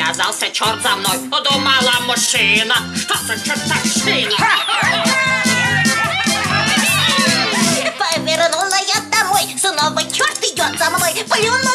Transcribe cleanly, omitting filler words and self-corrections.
Оказался черт за мной. Думала мужчина. Что за чертовщина? Повернула я домой. Снова черт идет за мной. Плюну